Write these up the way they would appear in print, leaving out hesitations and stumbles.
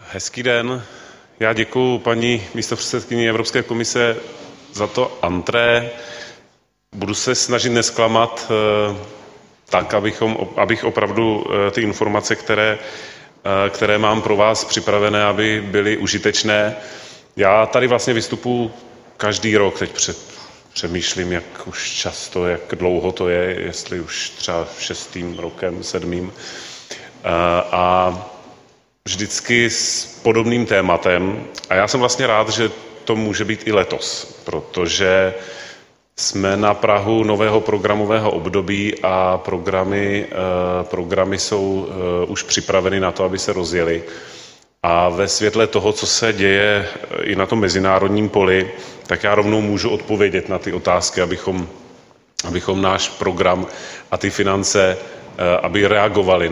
Hezký den. Já děkuji paní místopředsedkyni Evropské komise za to antré. Budu se snažit nesklamat tak, abych opravdu ty informace, které mám pro vás připravené, aby byly užitečné. Já tady vlastně vystupuji každý rok, teď přemýšlím, jak už často, jak dlouho to je, jestli už třeba 6. rokem, 7. A vždycky s podobným tématem. A já jsem vlastně rád, že to může být i letos, protože jsme na prahu nového programového období a programy jsou už připraveny na to, aby se rozjely. A ve světle toho, co se děje i na tom mezinárodním poli, tak já rovnou můžu odpovědět na ty otázky, abychom náš program a ty finance, aby reagovali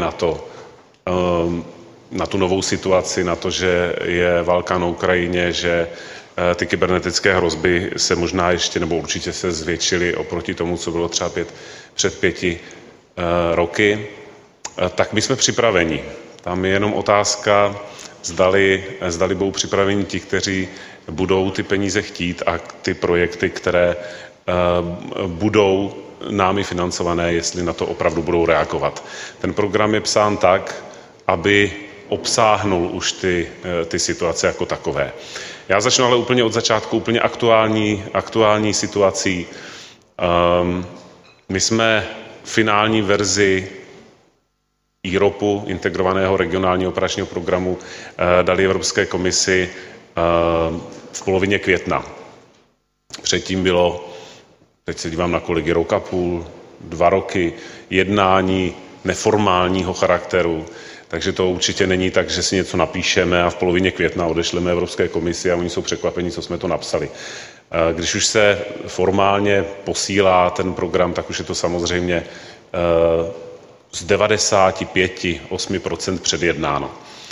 na tu novou situaci, na to, že je válka na Ukrajině, že ty kybernetické hrozby se možná ještě, nebo určitě se zvětšily oproti tomu, co bylo třeba před 5 roky, tak my jsme připraveni. Tam je jenom otázka, zdali budou připraveni ti, kteří budou ty peníze chtít a ty projekty, které budou námi financované, jestli na to opravdu budou reagovat. Ten program je psán tak, aby obsáhnul už ty situace jako takové. Já začnu ale úplně od začátku, úplně aktuální situací. My jsme finální verzi IROPu, integrovaného regionálního operačního programu, dali Evropské komisi v polovině května. Předtím bylo, teď se dívám na kolegy, 1,5 roku, 2 roky jednání neformálního charakteru. Takže to určitě není tak, že si něco napíšeme a v polovině května odešleme Evropské komisi a oni jsou překvapení, co jsme to napsali. Když už se formálně posílá ten program, tak už je to samozřejmě z 95-8% předjednáno.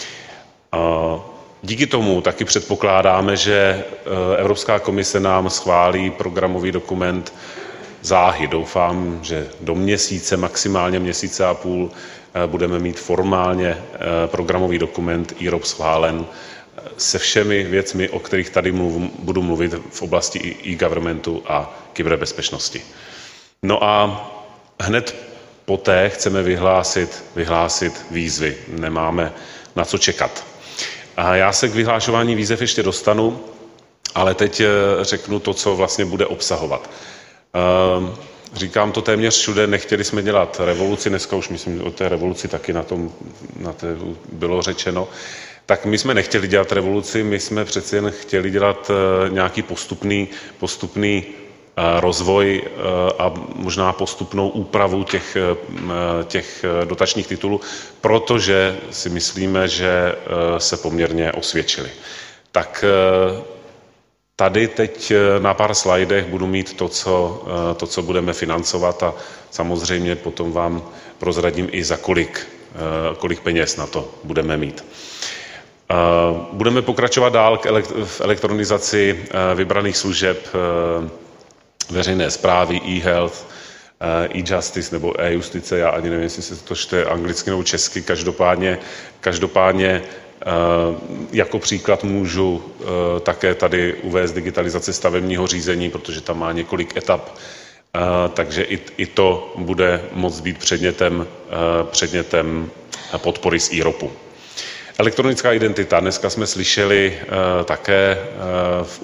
Díky tomu taky předpokládáme, že Evropská komise nám schválí programový dokument záhy. Doufám, že do měsíce, maximálně měsíce a půl, budeme mít formálně programový dokument IROP schválen se všemi věcmi, o kterých tady budu mluvit v oblasti e-governmentu a kyberbezpečnosti. No a hned poté chceme vyhlásit výzvy. Nemáme na co čekat. A já se k vyhlášování výzev ještě dostanu, ale teď řeknu to, co vlastně bude obsahovat. Říkám to téměř všude, nechtěli jsme dělat revoluci, dneska už myslím o té revoluci taky na té bylo řečeno. Tak my jsme nechtěli dělat revoluci, my jsme přeci jen chtěli dělat nějaký postupný rozvoj a možná postupnou úpravu těch dotačních titulů, protože si myslíme, že se poměrně osvědčily. Tak tady teď na pár slajdech budu mít to, co budeme financovat a samozřejmě potom vám prozradím i za kolik peněz na to budeme mít. Budeme pokračovat dál v elektronizaci vybraných služeb veřejné správy, e-health, e-justice nebo e-justice, já ani nevím, jestli se to čte anglicky nebo česky, každopádně jako příklad můžu také tady uvést digitalizaci stavebního řízení, protože tam má několik etap, takže i to bude moct být předmětem podpory z IROPu. Elektronická identita. Dneska jsme slyšeli také v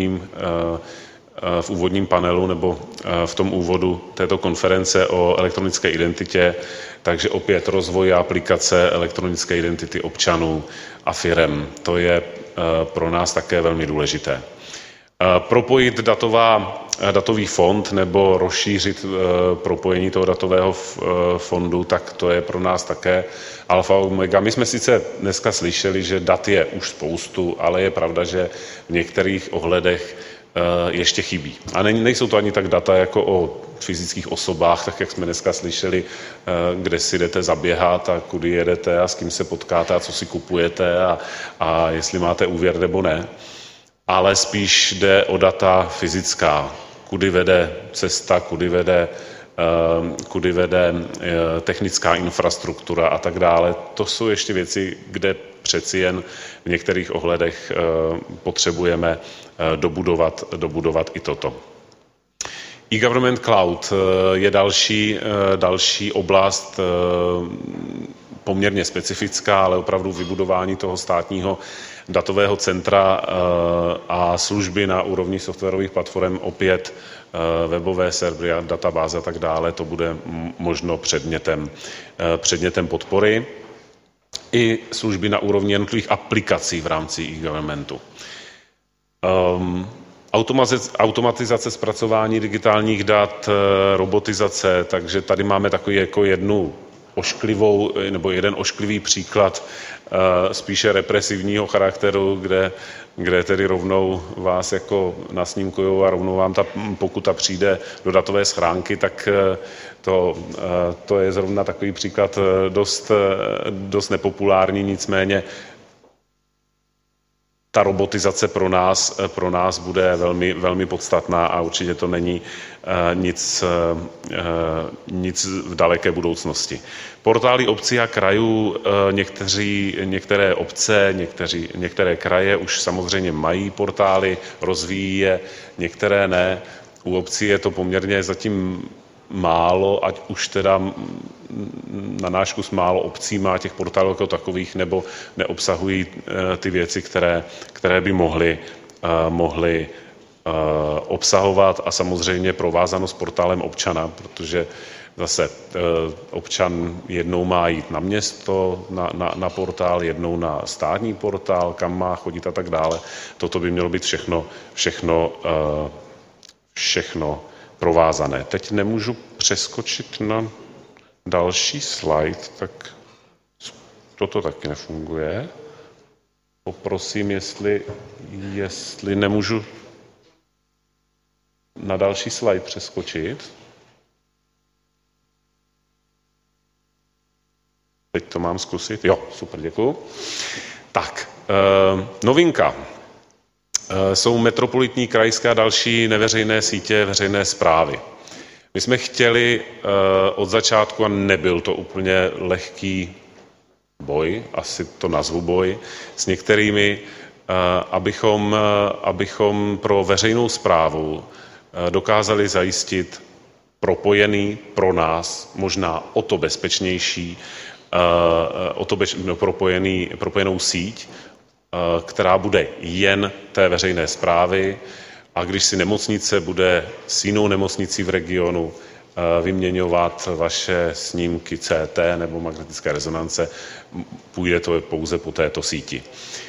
úvodním panelu nebo v tom úvodu této konference o elektronické identitě, takže opět rozvoj aplikace elektronické identity občanů a firem. To je pro nás také velmi důležité. Propojit datový fond nebo rozšířit propojení toho datového fondu, tak to je pro nás také alfa omega. My jsme sice dneska slyšeli, že dat je už spoustu, ale je pravda, že v některých ohledech ještě chybí. A nejsou to ani tak data jako o fyzických osobách, tak jak jsme dneska slyšeli, kde si jdete zaběhat a kudy jedete a s kým se potkáte a co si kupujete a jestli máte úvěr nebo ne. Ale spíš jde o data fyzická, kudy vede cesta, kudy vede technická infrastruktura a tak dále. To jsou ještě věci, kde přeci jen v některých ohledech potřebujeme dobudovat i toto. E-Government Cloud je další oblast poměrně specifická, ale opravdu vybudování toho státního datového centra a služby na úrovni softwarových platform, opět webové servery, databáze a tak dále, to bude možno předmětem podpory. I služby na úrovni jednotlivých aplikací v rámci e-governmentu. Automatizace zpracování digitálních dat, robotizace, takže tady máme takový jako jeden ošklivý příklad spíše represivního charakteru, kde tedy rovnou vás jako nasnímkujou a rovnou vám ta pokuta přijde do datové schránky, tak to je zrovna takový příklad dost nepopulární, nicméně ta robotizace pro nás bude velmi, velmi podstatná a určitě to není nic v daleké budoucnosti. Portály obcí a krajů, některé obce, některé kraje už samozřejmě mají portály, rozvíjí je, některé ne. U obcí je to poměrně zatím málo, ať už teda na náš kus málo obcí má těch portálů jako takových, nebo neobsahují ty věci, které by mohly obsahovat, a samozřejmě provázanost s portálem občana, protože zase občan jednou má jít na město, na portál, jednou na státní portál, kam má chodit a tak dále. Toto by mělo být všechno provázané. Teď nemůžu přeskočit na další slide, tak toto taky nefunguje. Poprosím, jestli nemůžu na další slide přeskočit. Teď to mám zkusit. Jo, super, děkuju. Tak, novinka. Jsou metropolitní, krajské a další neveřejné sítě veřejné správy. My jsme chtěli od začátku, a nebyl to úplně lehký boj, asi to nazvu boj, s některými, abychom pro veřejnou správu dokázali zajistit pro nás možná o to bezpečnější, propojenou síť, která bude jen té veřejné správy, a když si nemocnice bude s jinou nemocnicí v regionu vyměňovat vaše snímky CT nebo magnetické rezonance, půjde to pouze po této síti.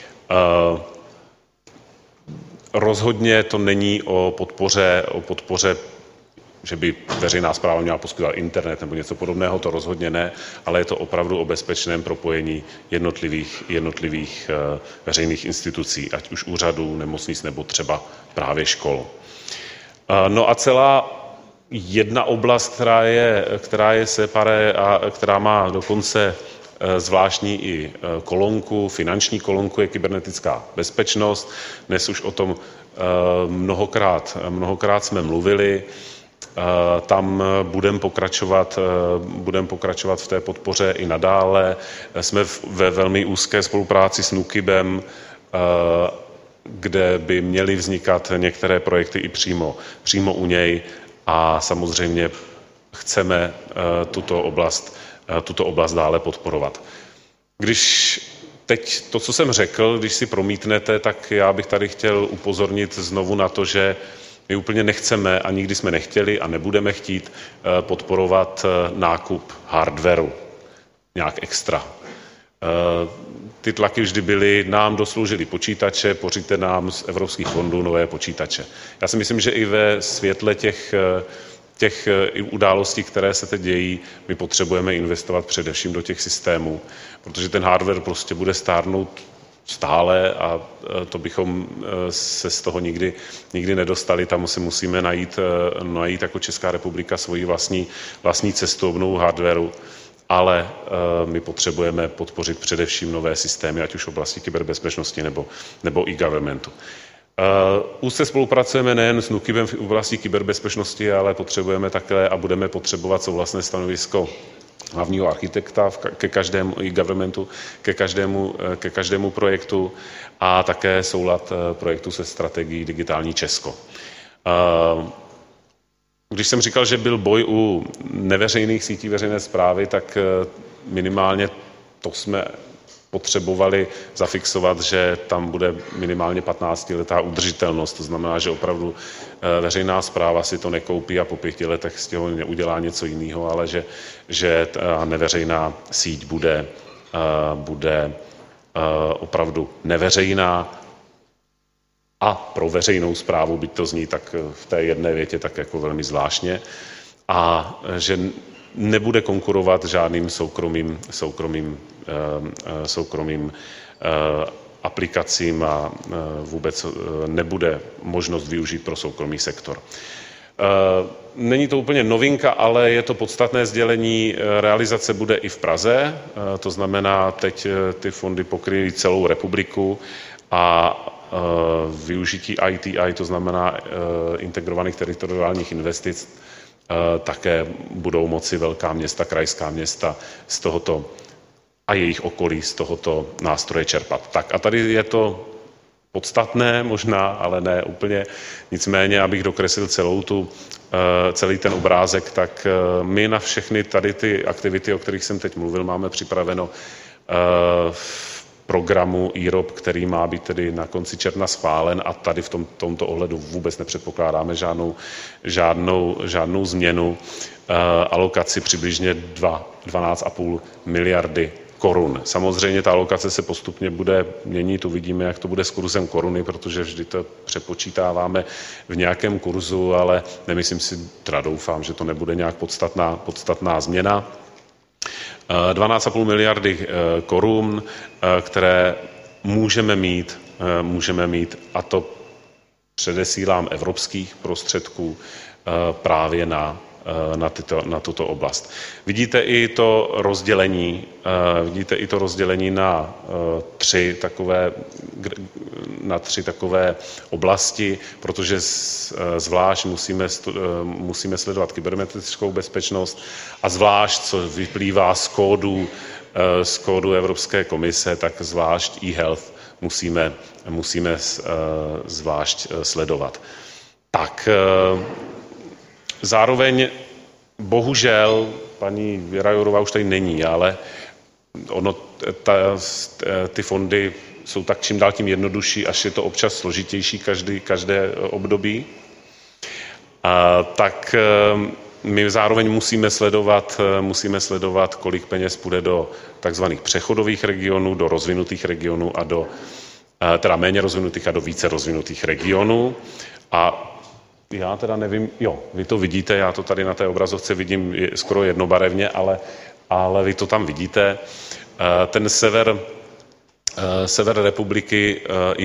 Rozhodně to není o podpoře, že by veřejná správa měla poskytovat internet nebo něco podobného, to rozhodně ne, ale je to opravdu o bezpečném propojení jednotlivých veřejných institucí, ať už úřadů, nemocnic nebo třeba právě škol. No a celá jedna oblast, která je separé a která má dokonce zvláštní i kolonku, finanční kolonku, je kybernetická bezpečnost. Dnes už o tom mnohokrát jsme mluvili. Tam budeme pokračovat v té podpoře i nadále. Jsme ve velmi úzké spolupráci s NÚKIBem, kde by měly vznikat některé projekty i přímo u něj, a samozřejmě chceme tuto oblast dále podporovat. Když teď to, co jsem řekl, když si promítnete, tak já bych tady chtěl upozornit znovu na to, že my úplně nechceme a nikdy jsme nechtěli a nebudeme chtít podporovat nákup hardwaru nějak extra. Ty tlaky vždy byly, nám dosloužily počítače, pořiďte nám z evropských fondů nové počítače. Já si myslím, že i ve světle těch událostí, které se teď dějí, my potřebujeme investovat především do těch systémů, protože ten hardware prostě bude stárnout stále a to bychom se z toho nikdy nedostali. Tam si musíme najít jako Česká republika svoji vlastní cestu obnovu hardwareu, ale my potřebujeme podpořit především nové systémy, ať už v oblasti kyberbezpečnosti nebo e-governmentu. Úzce spolupracujeme nejen s NÚKIBem v oblasti kyberbezpečnosti, ale potřebujeme také a budeme potřebovat souhlasné stanovisko hlavního architekta ke každému e-governmentu, ke každému projektu a také soulad projektu se strategií Digitální Česko. Když jsem říkal, že byl boj u neveřejných sítí veřejné správy, tak minimálně to jsme potřebovali zafixovat, že tam bude minimálně 15letá udržitelnost. To znamená, že opravdu veřejná správa si to nekoupí a po 5 letech z toho neudělá něco jiného, ale že ta neveřejná síť bude opravdu neveřejná a pro veřejnou správu, byť to zní tak v té jedné větě tak jako velmi zvláštně, a že nebude konkurovat žádným soukromým aplikacím a vůbec nebude možnost využít pro soukromý sektor. Není to úplně novinka, ale je to podstatné sdělení. Realizace bude i v Praze, to znamená, teď ty fondy pokryjí celou republiku a využití ITI, to znamená integrovaných teritoriálních investic, také budou moci velká města, krajská města z tohoto a jejich okolí z tohoto nástroje čerpat. Tak a tady je to podstatné možná, ale ne úplně. Nicméně, abych dokreslil celý ten obrázek, tak my na všechny tady ty aktivity, o kterých jsem teď mluvil, máme připraveno v programu IROP, který má být tedy na konci června schválen a tady v tomto ohledu vůbec nepředpokládáme žádnou změnu. Alokaci přibližně 12,5 miliardy korun. Samozřejmě ta alokace se postupně bude měnit, uvidíme, jak to bude s kurzem koruny, protože vždy to přepočítáváme v nějakém kurzu, ale nemyslím si, teda doufám, že to nebude nějak podstatná změna. 12,5 miliardy korun, které můžeme mít, a to předesílám evropských prostředků právě na tuto oblast. Vidíte i to rozdělení na tři takové oblasti, protože zvlášť musíme sledovat kybernetickou bezpečnost a zvlášť, co vyplývá z kódu Evropské komise, tak zvlášť e-health musíme zvlášť sledovat. Tak zároveň bohužel paní Věra Jourová už tady není, ale ty fondy jsou tak čím dál tím jednodušší, až je to občas složitější každé období. Tak my zároveň musíme sledovat, kolik peněz půjde do takzvaných přechodových regionů, do rozvinutých regionů a teda méně rozvinutých a do více rozvinutých regionů. A já teda nevím, vy to vidíte, já to tady na té obrazovce vidím skoro jednobarevně, ale vy to tam vidíte. Ten sever republiky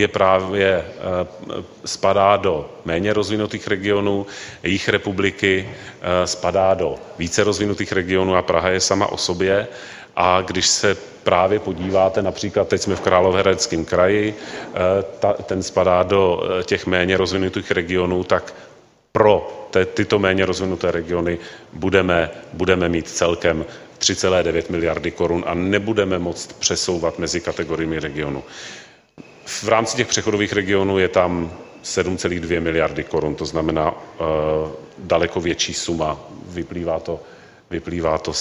spadá do méně rozvinutých regionů, jih republiky spadá do více rozvinutých regionů a Praha je sama o sobě. A když se právě podíváte, například teď jsme v Královéhradeckém kraji, ten spadá do těch méně rozvinutých regionů, tak pro tyto méně rozvinuté regiony budeme mít celkem 3,9 miliardy korun a nebudeme moct přesouvat mezi kategoriemi regionů. V rámci těch přechodových regionů je tam 7,2 miliardy korun, to znamená daleko větší suma, vyplývá to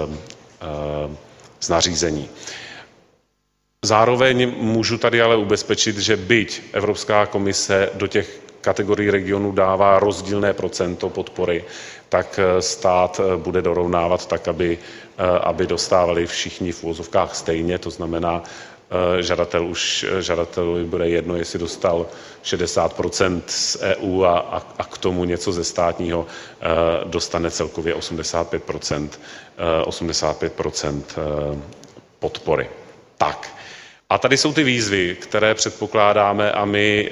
z nařízení. Zároveň můžu tady ale ubezpečit, že byť Evropská komise do těch kategorií regionů dává rozdílné procento podpory, tak stát bude dorovnávat tak, aby dostávali všichni v uvozovkách stejně, to znamená, žadatel bude jedno, jestli dostal 60% z EU a k tomu něco ze státního, dostane celkově 85% podpory. Tak. A tady jsou ty výzvy, které předpokládáme a my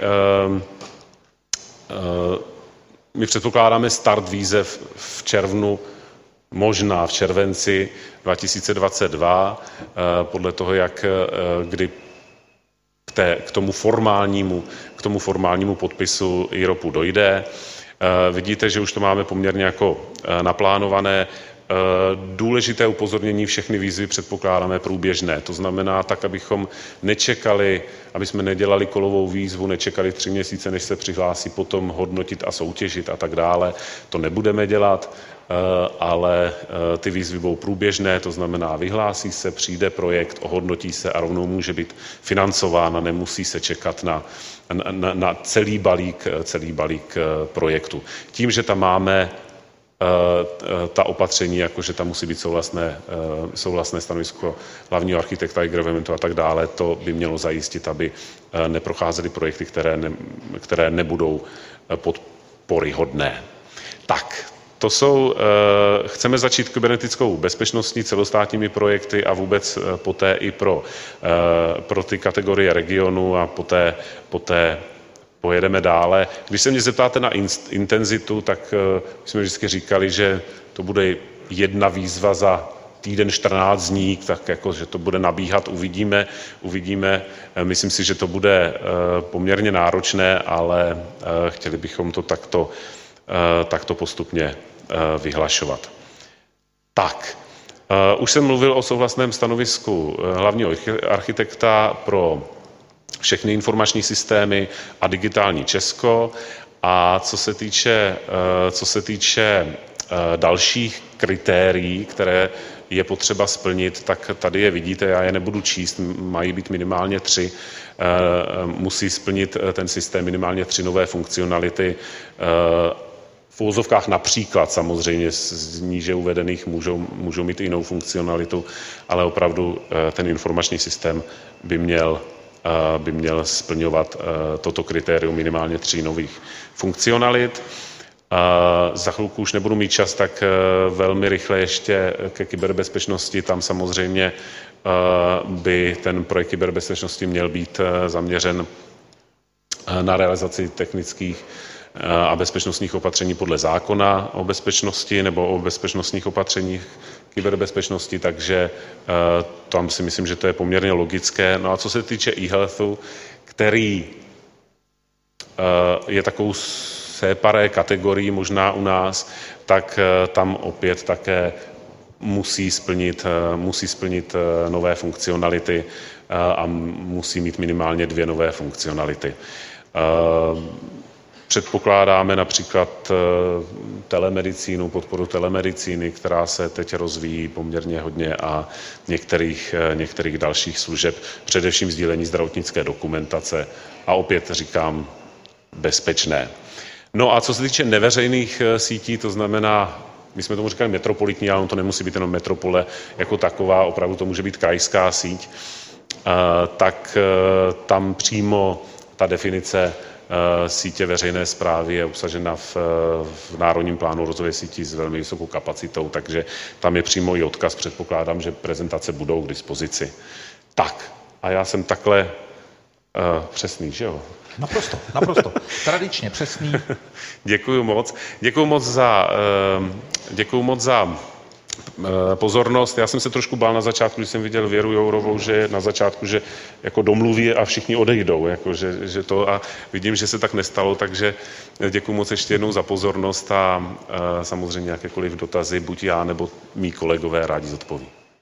předpokládáme start výzev v červnu, možná v červenci 2022, podle toho, kdy k tomu formálnímu podpisu IROPu dojde. Vidíte, že už to máme poměrně jako naplánované. Důležité upozornění, všechny výzvy předpokládáme průběžné. To znamená tak, abychom nečekali, aby jsme nedělali kolovou výzvu, nečekali 3 měsíce, než se přihlásí, potom hodnotit a soutěžit a tak dále. To nebudeme dělat, ale ty výzvy budou průběžné, to znamená vyhlásí se, přijde projekt, ohodnotí se a rovnou může být financován a nemusí se čekat na celý balík projektu. Tím, že tam máme ta opatření, jako že tam musí být souhlasné stanovisko hlavního architekta, governmentu a tak dále, to by mělo zajistit, aby neprocházely projekty, které nebudou podporyhodné. Tak, chceme začít kybernetickou bezpečností, celostátními projekty a vůbec poté i pro ty kategorie regionu a poté pojedeme dále. Když se mě zeptáte na intenzitu, tak jsme vždycky říkali, že to bude jedna výzva za týden 14 dní, tak jako, že to bude nabíhat, uvidíme. Myslím si, že to bude poměrně náročné, ale chtěli bychom to takto postupně vyhlašovat. Tak, už jsem mluvil o souhlasném stanovisku hlavního architekta pro všechny informační systémy a digitální Česko. A co se týče dalších kritérií, které je potřeba splnit, tak tady je vidíte, já je nebudu číst, mají být minimálně 3. Musí splnit ten systém minimálně 3 nové funkcionality. V uvozovkách například samozřejmě z níže uvedených můžou mít i jinou funkcionalitu, ale opravdu ten informační systém by měl splňovat toto kritérium minimálně 3 nových funkcionalit. Za chvilku už nebudu mít čas, tak velmi rychle ještě ke kyberbezpečnosti. Tam samozřejmě by ten projekt kyberbezpečnosti měl být zaměřen na realizaci technických a bezpečnostních opatření podle zákona o bezpečnosti nebo o bezpečnostních opatřeních kyberbezpečnosti, takže tam si myslím, že to je poměrně logické. No a co se týče e-healthu, který je takovou séparé kategorií možná u nás, tak tam opět také musí splnit nové funkcionality a musí mít minimálně 2 nové funkcionality. Předpokládáme například telemedicínu, podporu telemedicíny, která se teď rozvíjí poměrně hodně a některých dalších služeb, především sdílení zdravotnické dokumentace a opět říkám bezpečné. No a co se týče neveřejných sítí, to znamená, my jsme tomu říkali metropolitní, ale on to nemusí být jenom metropole jako taková, opravdu to může být krajská síť, tak tam přímo ta definice sítě veřejné správy je obsažena v Národním plánu rozvoje sítí s velmi vysokou kapacitou, takže tam je přímo i odkaz, předpokládám, že prezentace budou k dispozici. Tak, a já jsem takhle přesný, že jo? Naprosto. Tradičně přesný. Děkuju moc za pozornost. Já jsem se trošku bál na začátku, když jsem viděl Věru Jourovou, že na začátku, že jako domluví a všichni odejdou, jako že to a vidím, že se tak nestalo, takže děkuju moc ještě jednou za pozornost a samozřejmě jakékoliv dotazy, buď já nebo mý kolegové rádi zodpoví.